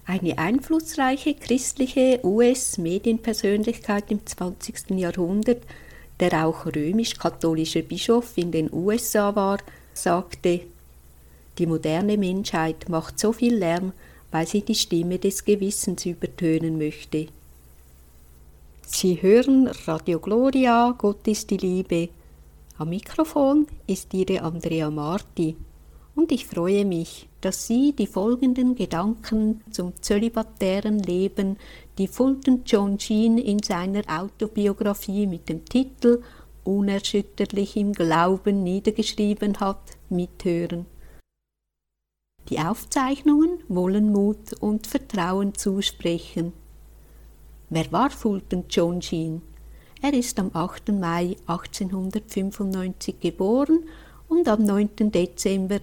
Eine einflussreiche christliche US-Medienpersönlichkeit im 20. Jahrhundert, der auch römisch-katholischer Bischof in den USA war, sagte: Die moderne Menschheit macht so viel Lärm, weil sie die Stimme des Gewissens übertönen möchte. Sie hören Radio Gloria, Gott ist die Liebe. Am Mikrofon ist Ihre Andrea Marti und ich freue mich, dass Sie die folgenden Gedanken zum zölibatären Leben, die Fulton John Sheen in seiner Autobiografie mit dem Titel Unerschütterlich im Glauben niedergeschrieben hat, mithören. Die Aufzeichnungen wollen Mut und Vertrauen zusprechen. Wer war Fulton John Sheen? Er ist am 8. Mai 1895 geboren und am 9. Dezember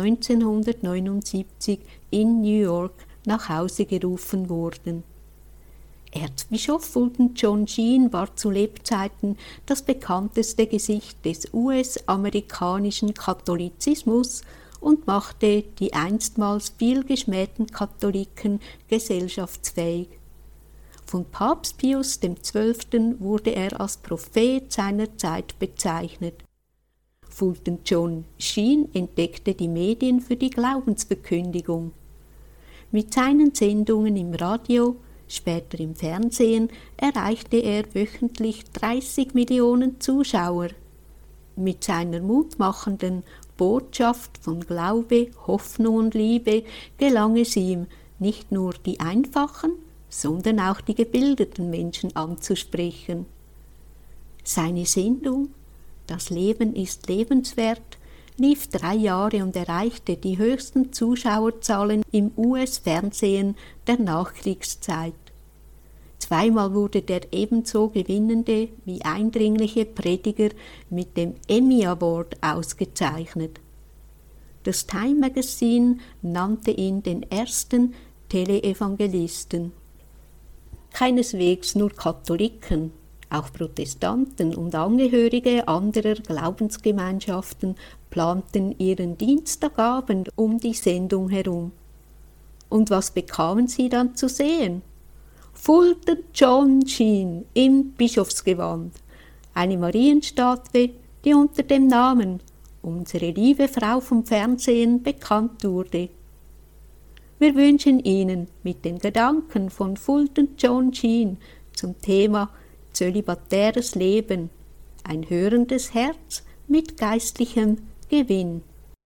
1979 in New York nach Hause gerufen worden. Erzbischof Fulton John Sheen war zu Lebzeiten das bekannteste Gesicht des US-amerikanischen Katholizismus und machte die einstmals viel geschmähten Katholiken gesellschaftsfähig. Von Papst Pius XII. Wurde er als Prophet seiner Zeit bezeichnet. Fulton John Sheen entdeckte die Medien für die Glaubensverkündigung. Mit seinen Sendungen im Radio, später im Fernsehen, erreichte er wöchentlich 30 Millionen Zuschauer. Mit seiner mutmachenden Botschaft von Glaube, Hoffnung und Liebe gelang es ihm, nicht nur die einfachen, sondern auch die gebildeten Menschen anzusprechen. Seine Sendung Das Leben ist lebenswert lief 3 Jahre und erreichte die höchsten Zuschauerzahlen im US-Fernsehen der Nachkriegszeit. Zweimal wurde der ebenso gewinnende wie eindringliche Prediger mit dem Emmy Award ausgezeichnet. Das Time Magazine nannte ihn den ersten Teleevangelisten. Keineswegs nur Katholiken, auch Protestanten und Angehörige anderer Glaubensgemeinschaften planten ihren Dienstagabend um die Sendung herum. Und was bekamen sie dann zu sehen? Fulton John Sheen im Bischofsgewand, eine Marienstatue, die unter dem Namen Unsere liebe Frau vom Fernsehen bekannt wurde. Wir wünschen Ihnen mit den Gedanken von Fulton John Sheen zum Thema zölibatäres Leben ein hörendes Herz mit geistlichem Gewinn.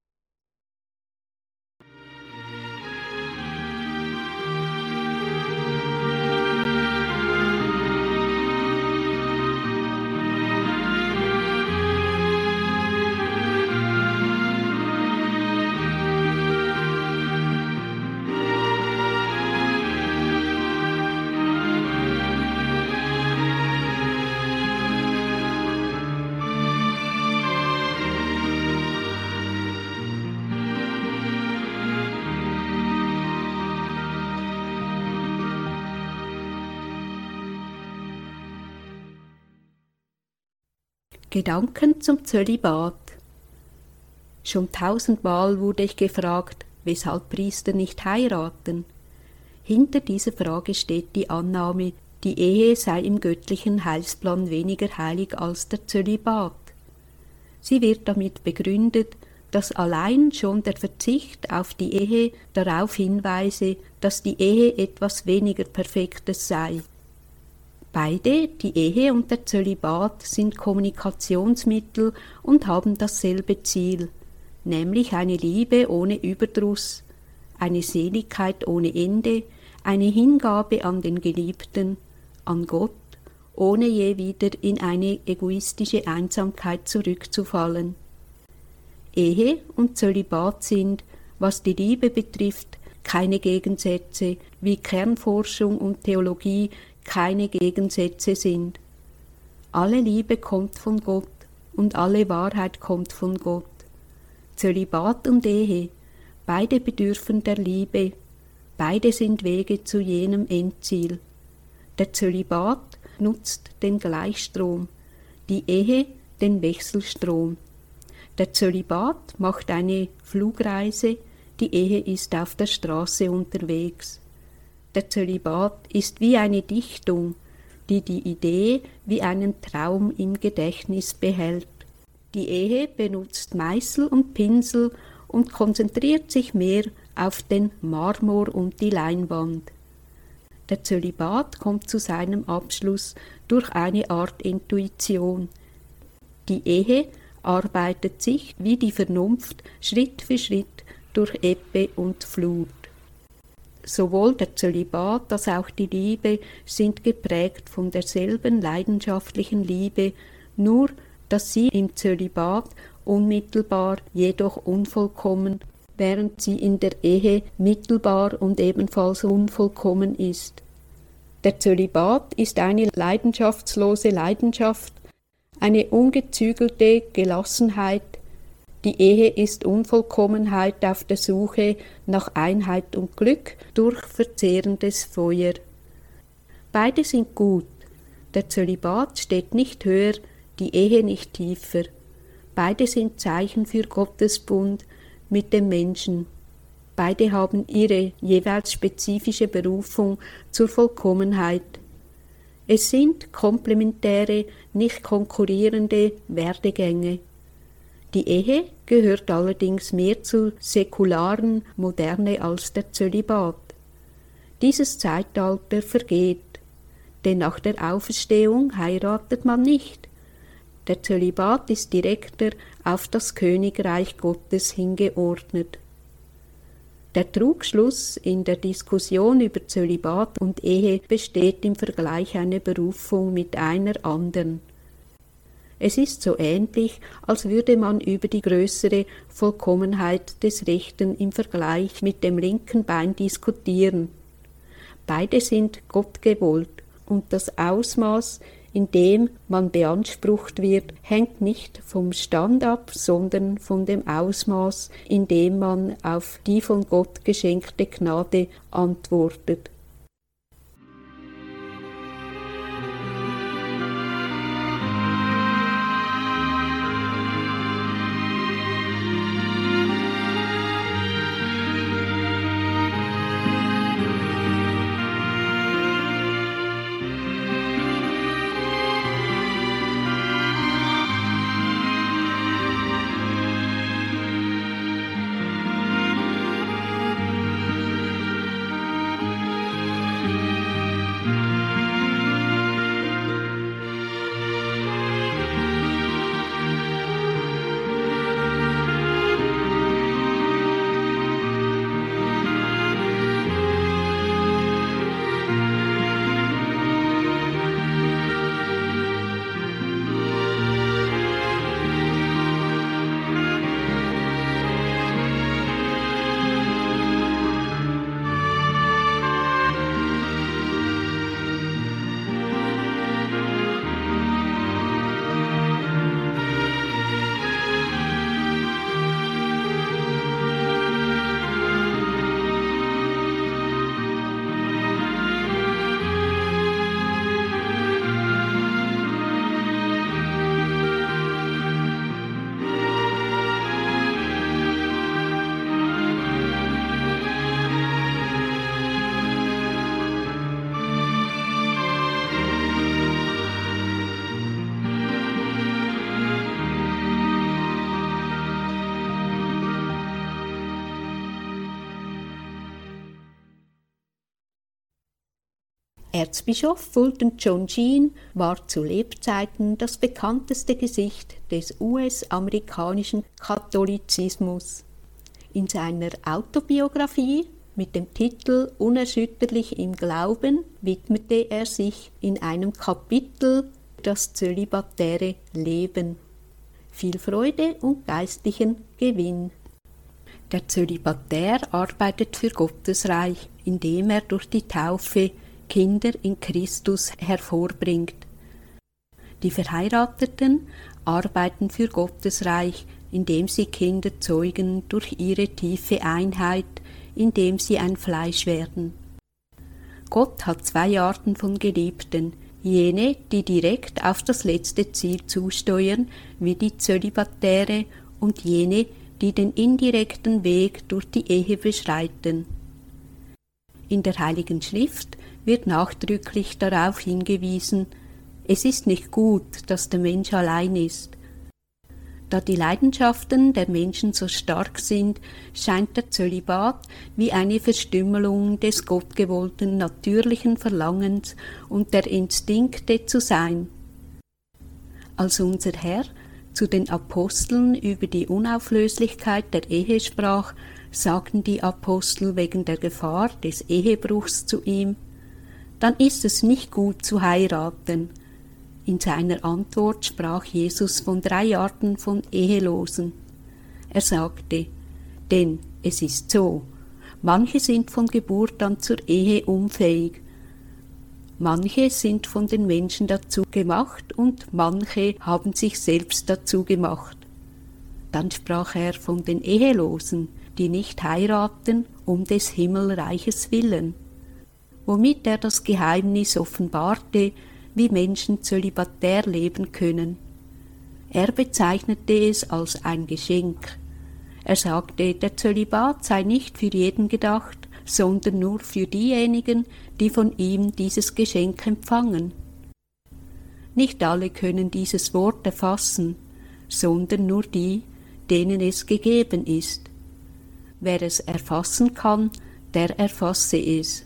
Gedanken zum Zölibat. Schon 1000-mal wurde ich gefragt, weshalb Priester nicht heiraten. Hinter dieser Frage steht die Annahme, die Ehe sei im göttlichen Heilsplan weniger heilig als der Zölibat. Sie wird damit begründet, dass allein schon der Verzicht auf die Ehe darauf hinweise, dass die Ehe etwas weniger Perfektes sei. Beide, die Ehe und der Zölibat, sind Kommunikationsmittel und haben dasselbe Ziel, nämlich eine Liebe ohne Überdruss, eine Seligkeit ohne Ende, eine Hingabe an den Geliebten, an Gott, ohne je wieder in eine egoistische Einsamkeit zurückzufallen. Ehe und Zölibat sind, was die Liebe betrifft, keine Gegensätze, wie Kernforschung und Theologie keine Gegensätze sind. Alle Liebe kommt von Gott und alle Wahrheit kommt von Gott. Zölibat und Ehe, beide bedürfen der Liebe, beide sind Wege zu jenem Endziel. Der Zölibat nutzt den Gleichstrom, die Ehe den Wechselstrom. Der Zölibat macht eine Flugreise, die Ehe ist auf der Straße unterwegs. Der Zölibat ist wie eine Dichtung, die die Idee wie einen Traum im Gedächtnis behält. Die Ehe benutzt Meißel und Pinsel und konzentriert sich mehr auf den Marmor und die Leinwand. Der Zölibat kommt zu seinem Abschluss durch eine Art Intuition. Die Ehe arbeitet sich wie die Vernunft Schritt für Schritt durch Ebbe und Flut. Sowohl der Zölibat als auch die Liebe sind geprägt von derselben leidenschaftlichen Liebe, nur dass sie im Zölibat unmittelbar, jedoch unvollkommen, während sie in der Ehe mittelbar und ebenfalls unvollkommen ist. Der Zölibat ist eine leidenschaftslose Leidenschaft, eine ungezügelte Gelassenheit. Die Ehe ist Unvollkommenheit auf der Suche nach Einheit und Glück durch verzehrendes Feuer. Beide sind gut. Der Zölibat steht nicht höher, die Ehe nicht tiefer. Beide sind Zeichen für Gottes Bund mit dem Menschen. Beide haben ihre jeweils spezifische Berufung zur Vollkommenheit. Es sind komplementäre, nicht konkurrierende Werdegänge. Die Ehe gehört allerdings mehr zur säkularen Moderne als der Zölibat. Dieses Zeitalter vergeht, denn nach der Auferstehung heiratet man nicht. Der Zölibat ist direkter auf das Königreich Gottes hingeordnet. Der Trugschluss in der Diskussion über Zölibat und Ehe besteht im Vergleich einer Berufung mit einer anderen. Es ist so ähnlich, als würde man über die größere Vollkommenheit des Rechten im Vergleich mit dem linken Bein diskutieren. Beide sind Gott gewollt, und das Ausmaß, in dem man beansprucht wird, hängt nicht vom Stand ab, sondern von dem Ausmaß, in dem man auf die von Gott geschenkte Gnade antwortet. Erzbischof Fulton John Sheen war zu Lebzeiten das bekannteste Gesicht des US-amerikanischen Katholizismus. In seiner Autobiografie mit dem Titel Unerschütterlich im Glauben widmete er sich in einem Kapitel das zölibatäre Leben. Viel Freude und geistlichen Gewinn. Der Zölibatär arbeitet für Gottes Reich, indem er durch die Taufe Kinder in Christus hervorbringt. Die Verheirateten arbeiten für Gottes Reich, indem sie Kinder zeugen durch ihre tiefe Einheit, indem sie ein Fleisch werden. Gott hat zwei Arten von Geliebten, jene, die direkt auf das letzte Ziel zusteuern, wie die Zölibatäre, und jene, die den indirekten Weg durch die Ehe beschreiten. In der Heiligen Schrift wird nachdrücklich darauf hingewiesen, es ist nicht gut, dass der Mensch allein ist. Da die Leidenschaften der Menschen so stark sind, scheint der Zölibat wie eine Verstümmelung des gottgewollten natürlichen Verlangens und der Instinkte zu sein. Als unser Herr zu den Aposteln über die Unauflöslichkeit der Ehe sprach, sagten die Apostel wegen der Gefahr des Ehebruchs zu ihm: Dann ist es nicht gut zu heiraten. In seiner Antwort sprach Jesus von 3 Arten von Ehelosen. Er sagte: Denn es ist so, manche sind von Geburt an zur Ehe unfähig, manche sind von den Menschen dazu gemacht und manche haben sich selbst dazu gemacht. Dann sprach er von den Ehelosen, die nicht heiraten um des Himmelreiches willen, womit er das Geheimnis offenbarte, wie Menschen zölibatär leben können. Er bezeichnete es als ein Geschenk. Er sagte, der Zölibat sei nicht für jeden gedacht, sondern nur für diejenigen, die von ihm dieses Geschenk empfangen. Nicht alle können dieses Wort erfassen, sondern nur die, denen es gegeben ist. Wer es erfassen kann, der erfasse es.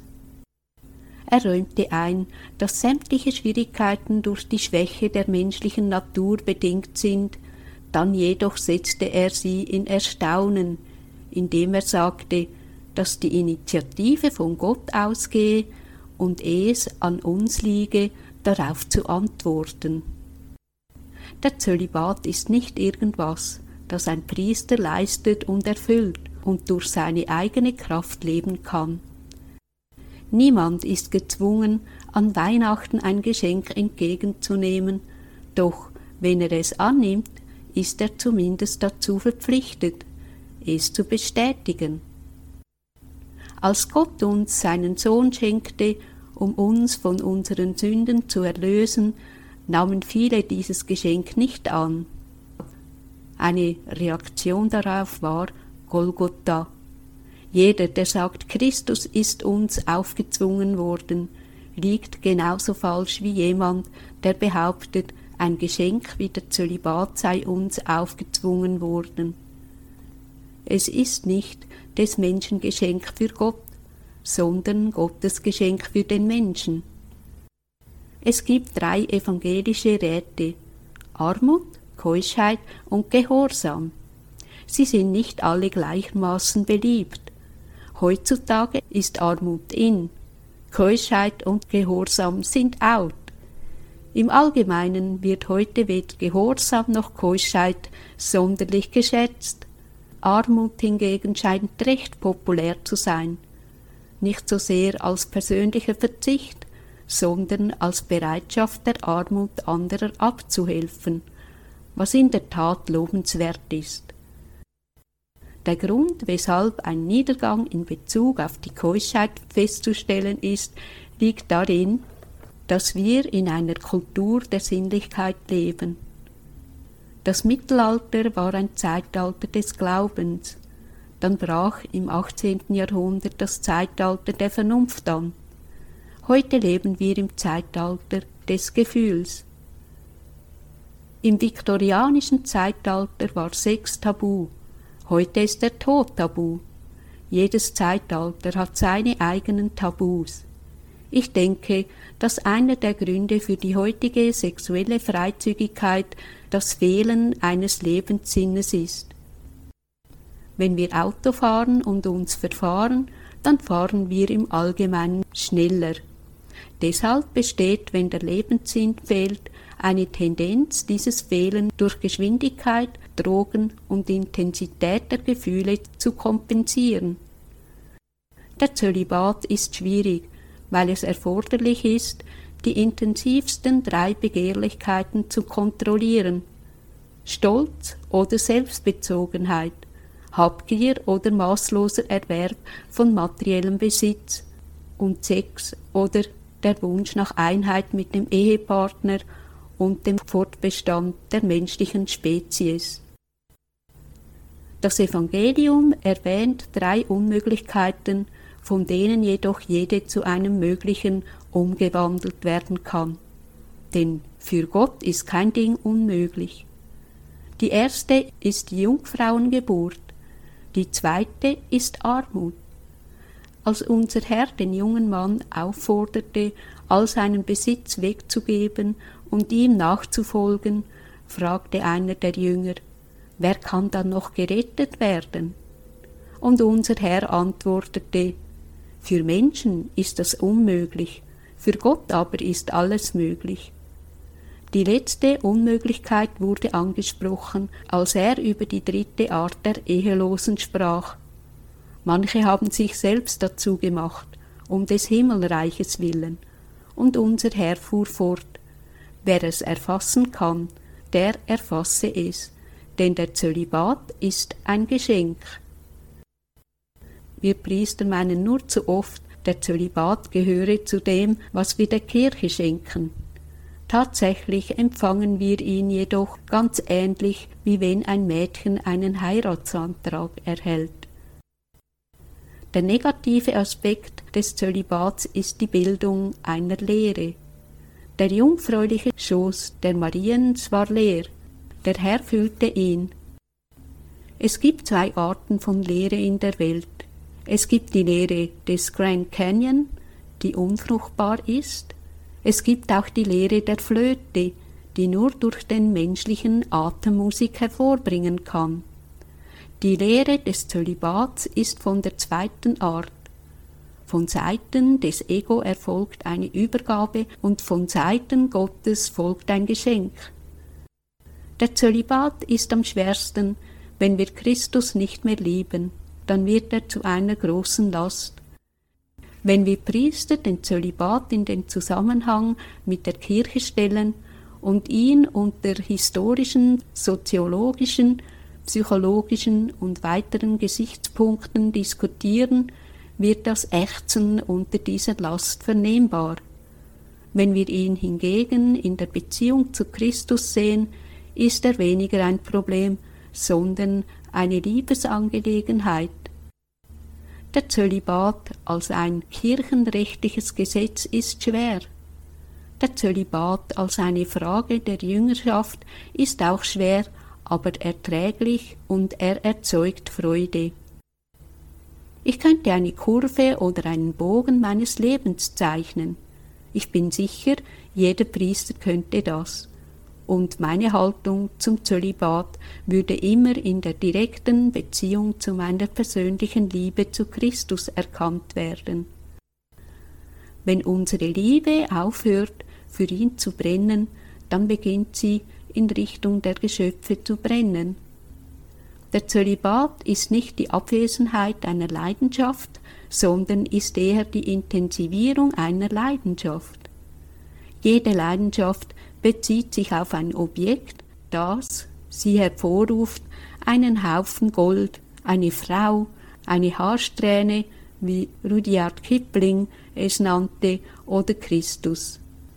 Er räumte ein, dass sämtliche Schwierigkeiten durch die Schwäche der menschlichen Natur bedingt sind, dann jedoch setzte er sie in Erstaunen, indem er sagte, dass die Initiative von Gott ausgehe und es an uns liege, darauf zu antworten. Der Zölibat ist nicht irgendwas, das ein Priester leistet und erfüllt und durch seine eigene Kraft leben kann. Niemand ist gezwungen, an Weihnachten ein Geschenk entgegenzunehmen, doch wenn er es annimmt, ist er zumindest dazu verpflichtet, es zu bestätigen. Als Gott uns seinen Sohn schenkte, um uns von unseren Sünden zu erlösen, nahmen viele dieses Geschenk nicht an. Eine Reaktion darauf war Golgotha. Jeder, der sagt, Christus ist uns aufgezwungen worden, liegt genauso falsch wie jemand, der behauptet, ein Geschenk wie der Zölibat sei uns aufgezwungen worden. Es ist nicht des Menschen Geschenk für Gott, sondern Gottes Geschenk für den Menschen. Es gibt 3 evangelische Räte: Armut, Keuschheit und Gehorsam. Sie sind nicht alle gleichermaßen beliebt. Heutzutage ist Armut in, Keuschheit und Gehorsam sind out. Im Allgemeinen wird heute weder Gehorsam noch Keuschheit sonderlich geschätzt. Armut hingegen scheint recht populär zu sein, nicht so sehr als persönlicher Verzicht, sondern als Bereitschaft der Armut anderer abzuhelfen, was in der Tat lobenswert ist. Der Grund, weshalb ein Niedergang in Bezug auf die Keuschheit festzustellen ist, liegt darin, dass wir in einer Kultur der Sinnlichkeit leben. Das Mittelalter war ein Zeitalter des Glaubens, dann brach im 18. Jahrhundert das Zeitalter der Vernunft an. Heute leben wir im Zeitalter des Gefühls. Im viktorianischen Zeitalter war Sex tabu. Heute ist der Tod tabu. Jedes Zeitalter hat seine eigenen Tabus. Ich denke, dass einer der Gründe für die heutige sexuelle Freizügigkeit das Fehlen eines Lebenssinnes ist. Wenn wir Auto fahren und uns verfahren, dann fahren wir im Allgemeinen schneller. Deshalb besteht, wenn der Lebenssinn fehlt, eine Tendenz, dieses Fehlen durch Geschwindigkeit, Drogen und Intensität der Gefühle zu kompensieren. Der Zölibat ist schwierig, weil es erforderlich ist, die intensivsten 3 Begehrlichkeiten zu kontrollieren: Stolz oder Selbstbezogenheit, Habgier oder maßloser Erwerb von materiellem Besitz und Sex oder der Wunsch nach Einheit mit dem Ehepartner und dem Fortbestand der menschlichen Spezies. Das Evangelium erwähnt 3 Unmöglichkeiten, von denen jedoch jede zu einem möglichen umgewandelt werden kann. Denn für Gott ist kein Ding unmöglich. Die erste ist die Jungfrauengeburt, die zweite ist Armut. Als unser Herr den jungen Mann aufforderte, all seinen Besitz wegzugeben und ihm nachzufolgen, fragte einer der Jünger, wer kann dann noch gerettet werden? Und unser Herr antwortete, für Menschen ist das unmöglich, für Gott aber ist alles möglich. Die letzte Unmöglichkeit wurde angesprochen, als er über die dritte Art der Ehelosen sprach. Manche haben sich selbst dazu gemacht, um des Himmelreiches willen. Und unser Herr fuhr fort, wer es erfassen kann, der erfasse es, denn der Zölibat ist ein Geschenk. Wir Priester meinen nur zu oft, der Zölibat gehöre zu dem, was wir der Kirche schenken. Tatsächlich empfangen wir ihn jedoch ganz ähnlich, wie wenn ein Mädchen einen Heiratsantrag erhält. Der negative Aspekt des Zölibats ist die Bildung einer Lehre. Der jungfräuliche Schoß der Mariens war leer, der Herr füllte ihn. Es gibt zwei Arten von Lehre in der Welt. Es gibt die Lehre des Grand Canyon, die unfruchtbar ist. Es gibt auch die Lehre der Flöte, die nur durch den menschlichen Atem Musik hervorbringen kann. Die Lehre des Zölibats ist von der zweiten Art. Von Seiten des Ego erfolgt eine Übergabe und von Seiten Gottes folgt ein Geschenk. Der Zölibat ist am schwersten, wenn wir Christus nicht mehr lieben, dann wird er zu einer großen Last. Wenn wir Priester den Zölibat in den Zusammenhang mit der Kirche stellen und ihn unter historischen, soziologischen, psychologischen und weiteren Gesichtspunkten diskutieren, wird das Ächzen unter dieser Last vernehmbar. Wenn wir ihn hingegen in der Beziehung zu Christus sehen, ist er weniger ein Problem, sondern eine Liebesangelegenheit. Der Zölibat als ein kirchenrechtliches Gesetz ist schwer. Der Zölibat als eine Frage der Jüngerschaft ist auch schwer, aber erträglich und er erzeugt Freude. Ich könnte eine Kurve oder einen Bogen meines Lebens zeichnen. Ich bin sicher, jeder Priester könnte das. Und meine Haltung zum Zölibat würde immer in der direkten Beziehung zu meiner persönlichen Liebe zu Christus erkannt werden. Wenn unsere Liebe aufhört, für ihn zu brennen, dann beginnt sie, in Richtung der Geschöpfe zu brennen. Der Zölibat ist nicht die Abwesenheit einer Leidenschaft, sondern ist eher die Intensivierung einer Leidenschaft. Jede Leidenschaft bezieht sich auf ein Objekt, das sie hervorruft, einen Haufen Gold, eine Frau, eine Haarsträhne, wie Rudyard Kipling es nannte, oder Christus.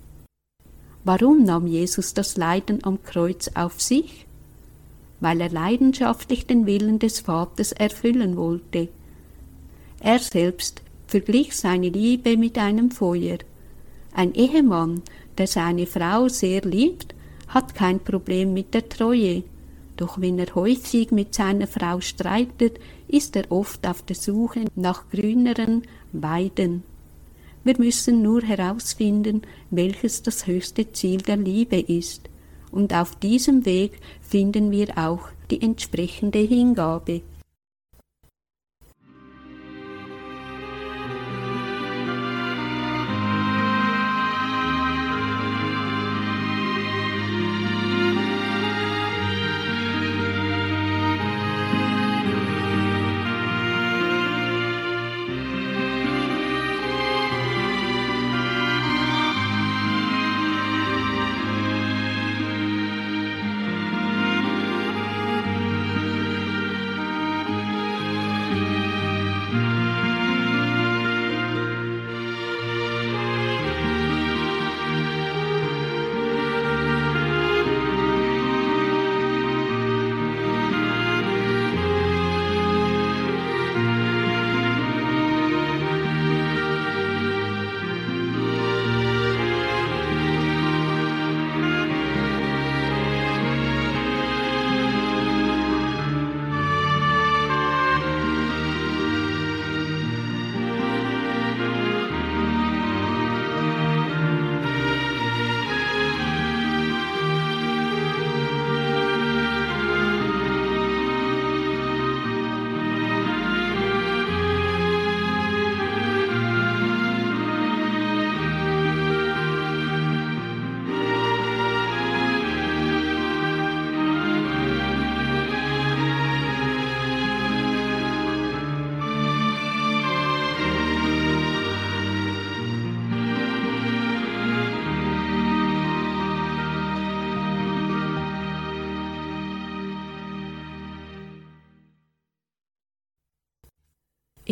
Warum nahm Jesus das Leiden am Kreuz auf sich? Weil er leidenschaftlich den Willen des Vaters erfüllen wollte. Er selbst verglich seine Liebe mit einem Feuer. Ein Ehemann, der seine Frau sehr liebt, hat kein Problem mit der Treue. Doch wenn er häufig mit seiner Frau streitet, ist er oft auf der Suche nach grüneren Weiden. Wir müssen nur herausfinden, welches das höchste Ziel der Liebe ist. Und auf diesem Weg finden wir auch die entsprechende Hingabe.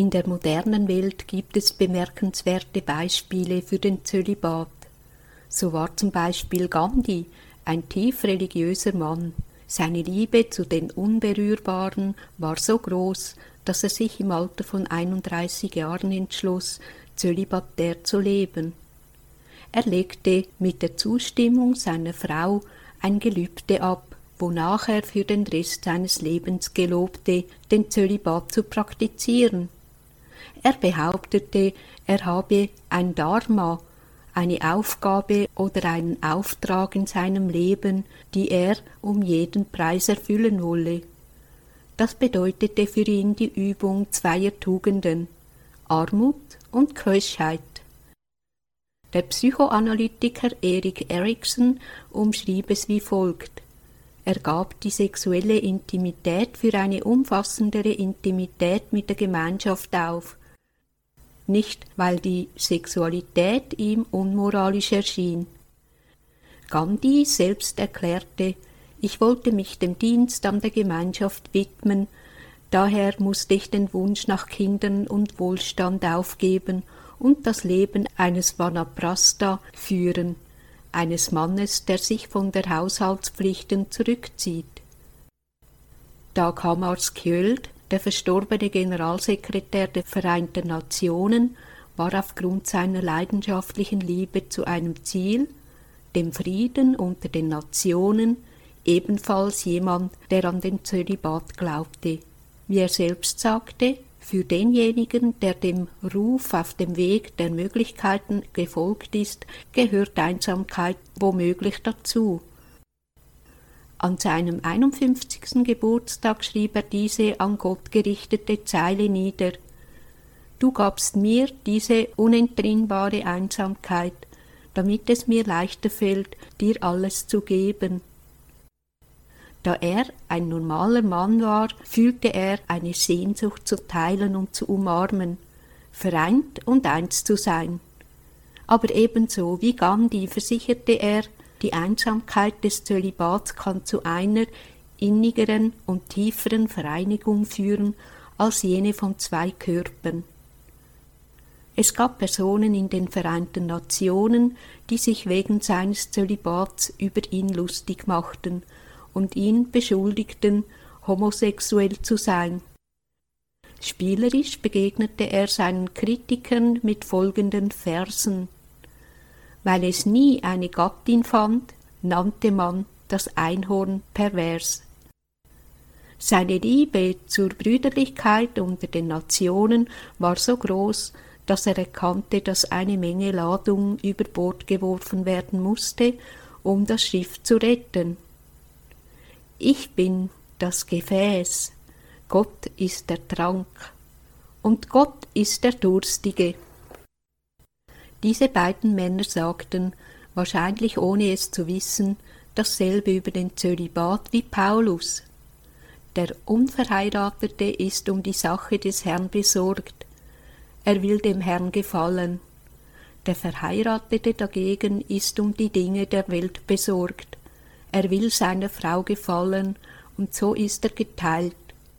In der modernen Welt gibt es bemerkenswerte Beispiele für den Zölibat. So war zum Beispiel Gandhi ein tief religiöser Mann. Seine Liebe zu den Unberührbaren war so groß, dass er sich im Alter von 31 Jahren entschloss, zölibatär zu leben. Er legte mit der Zustimmung seiner Frau ein Gelübde ab, wonach er für den Rest seines Lebens gelobte, den Zölibat zu praktizieren. Er behauptete, er habe ein Dharma, eine Aufgabe oder einen Auftrag in seinem Leben, die er um jeden Preis erfüllen wolle. Das bedeutete für ihn die Übung zweier Tugenden, Armut und Keuschheit. Der Psychoanalytiker Erik Erikson umschrieb es wie folgt: Er gab die sexuelle Intimität für eine umfassendere Intimität mit der Gemeinschaft auf, nicht weil die Sexualität ihm unmoralisch erschien. Gandhi selbst erklärte, ich wollte mich dem Dienst an der Gemeinschaft widmen, daher musste ich den Wunsch nach Kindern und Wohlstand aufgeben und das Leben eines Vanaprastha führen, eines Mannes, der sich von der Haushaltspflichten zurückzieht. Dag Hammarskjöld, der verstorbene Generalsekretär der Vereinten Nationen, war aufgrund seiner leidenschaftlichen Liebe zu einem Ziel, dem Frieden unter den Nationen, ebenfalls jemand, der an den Zölibat glaubte. Wie er selbst sagte, für denjenigen, der dem Ruf auf dem Weg der Möglichkeiten gefolgt ist, gehört Einsamkeit womöglich dazu. An seinem 51. Geburtstag schrieb er diese an Gott gerichtete Zeile nieder: Du gabst mir diese unentrinnbare Einsamkeit, damit es mir leichter fällt, dir alles zu geben. Da er ein normaler Mann war, fühlte er eine Sehnsucht zu teilen und zu umarmen, vereint und eins zu sein. Aber ebenso wie Gandhi versicherte er, die Einsamkeit des Zölibats kann zu einer innigeren und tieferen Vereinigung führen als jene von zwei Körpern. Es gab Personen in den Vereinten Nationen, die sich wegen seines Zölibats über ihn lustig machten und ihn beschuldigten, homosexuell zu sein. Spielerisch begegnete er seinen Kritikern mit folgenden Versen: Weil es nie eine Gattin fand, nannte man das Einhorn pervers. Seine Liebe zur Brüderlichkeit unter den Nationen war so groß, dass er erkannte, dass eine Menge Ladung über Bord geworfen werden musste, um das Schiff zu retten. Ich bin das Gefäß, Gott ist der Trank und Gott ist der Durstige. Diese beiden Männer sagten, wahrscheinlich ohne es zu wissen, dasselbe über den Zölibat wie Paulus. Der Unverheiratete ist um die Sache des Herrn besorgt. Er will dem Herrn gefallen. Der Verheiratete dagegen ist um die Dinge der Welt besorgt. Er will seiner Frau gefallen, und so ist er geteilt.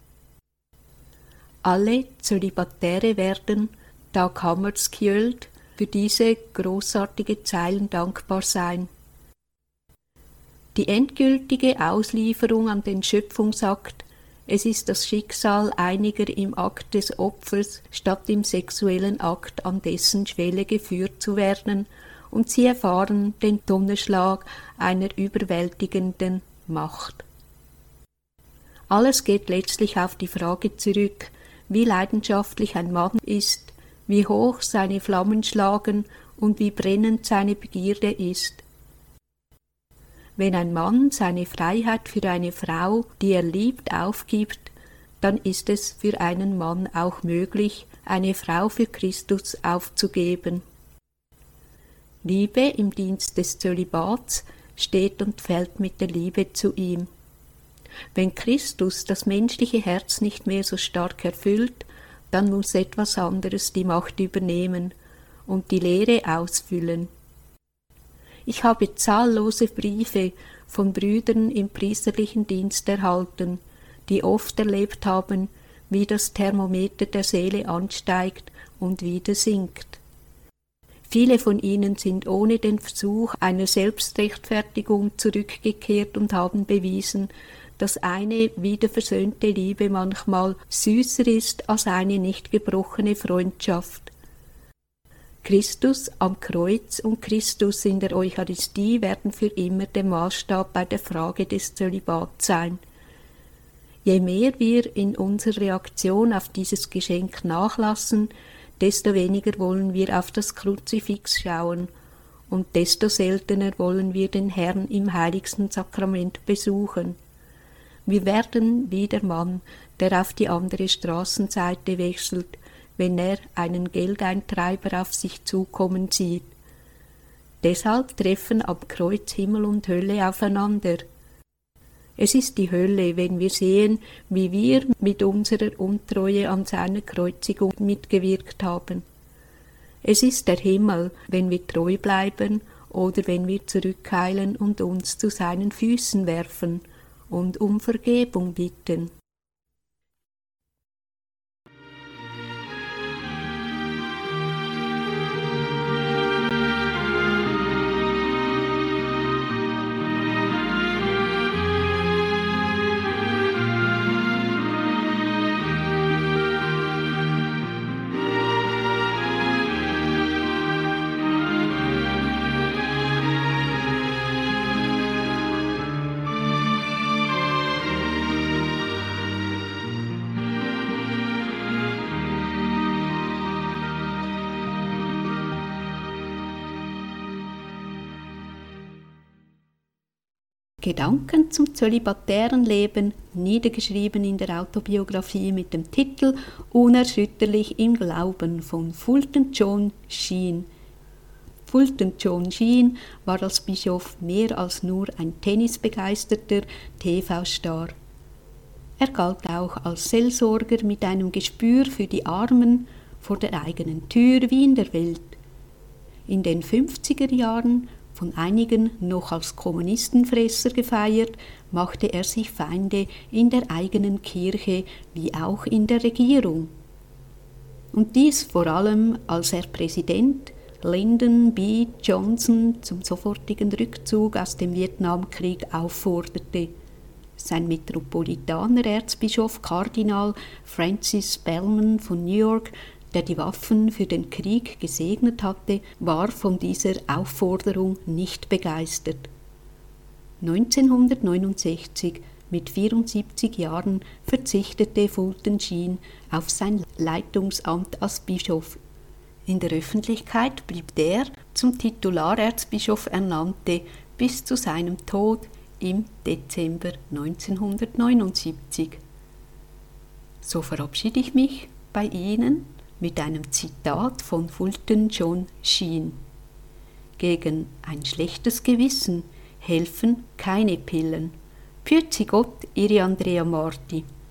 Alle Zölibatäre werden, Dag Hammarskjöld, für diese großartige Zeilen dankbar sein. Die endgültige Auslieferung an den Schöpfungsakt, es ist das Schicksal einiger im Akt des Opfers statt im sexuellen Akt an dessen Schwelle geführt zu werden, und sie erfahren den Donnerschlag einer überwältigenden Macht. Alles geht letztlich auf die Frage zurück, wie leidenschaftlich ein Mann ist, wie hoch seine Flammen schlagen und wie brennend seine Begierde ist. Wenn ein Mann seine Freiheit für eine Frau, die er liebt, aufgibt, dann ist es für einen Mann auch möglich, eine Frau für Christus aufzugeben. Liebe im Dienst des Zölibats steht und fällt mit der Liebe zu ihm. Wenn Christus das menschliche Herz nicht mehr so stark erfüllt, dann muss etwas anderes die Macht übernehmen und die Leere ausfüllen. Ich habe zahllose Briefe von Brüdern im priesterlichen Dienst erhalten, die oft erlebt haben, wie das Thermometer der Seele ansteigt und wieder sinkt. Viele von ihnen sind ohne den Versuch einer Selbstrechtfertigung zurückgekehrt und haben bewiesen, dass eine wiederversöhnte Liebe manchmal süßer ist als eine nicht gebrochene Freundschaft. Christus am Kreuz und Christus in der Eucharistie werden für immer der Maßstab bei der Frage des Zölibats sein. Je mehr wir in unserer Reaktion auf dieses Geschenk nachlassen, desto weniger wollen wir auf das Kruzifix schauen und desto seltener wollen wir den Herrn im heiligsten Sakrament besuchen. Wir werden wie der Mann, der auf die andere Straßenseite wechselt, wenn er einen Geldeintreiber auf sich zukommen sieht. Deshalb treffen am Kreuz Himmel und Hölle aufeinander. Es ist die Hölle, wenn wir sehen, wie wir mit unserer Untreue an seiner Kreuzigung mitgewirkt haben. Es ist der Himmel, wenn wir treu bleiben oder wenn wir zurückeilen und uns zu seinen Füßen werfen und um Vergebung bitten. Gedanken zum zölibatären Leben, niedergeschrieben in der Autobiografie mit dem Titel Unerschütterlich im Glauben von Fulton John Sheen. Fulton John Sheen war als Bischof mehr als nur ein tennisbegeisterter TV-Star. Er galt auch als Seelsorger mit einem Gespür für die Armen vor der eigenen Tür wie in der Welt. In den 50er Jahren, von einigen noch als Kommunistenfresser gefeiert, machte er sich Feinde in der eigenen Kirche wie auch in der Regierung. Und dies vor allem, als er Präsident Lyndon B. Johnson zum sofortigen Rückzug aus dem Vietnamkrieg aufforderte. Sein Metropolitaner Erzbischof Kardinal Francis Spellman von New York, der die Waffen für den Krieg gesegnet hatte, war von dieser Aufforderung nicht begeistert. 1969, mit 74 Jahren, verzichtete Fulton Sheen auf sein Leitungsamt als Bischof. In der Öffentlichkeit blieb der zum Titularerzbischof ernannte bis zu seinem Tod im Dezember 1979. So verabschiede ich mich bei Ihnen mit einem Zitat von Fulton John Sheen. Gegen ein schlechtes Gewissen helfen keine Pillen. Pützi Gott, Ihre Andrea Marti.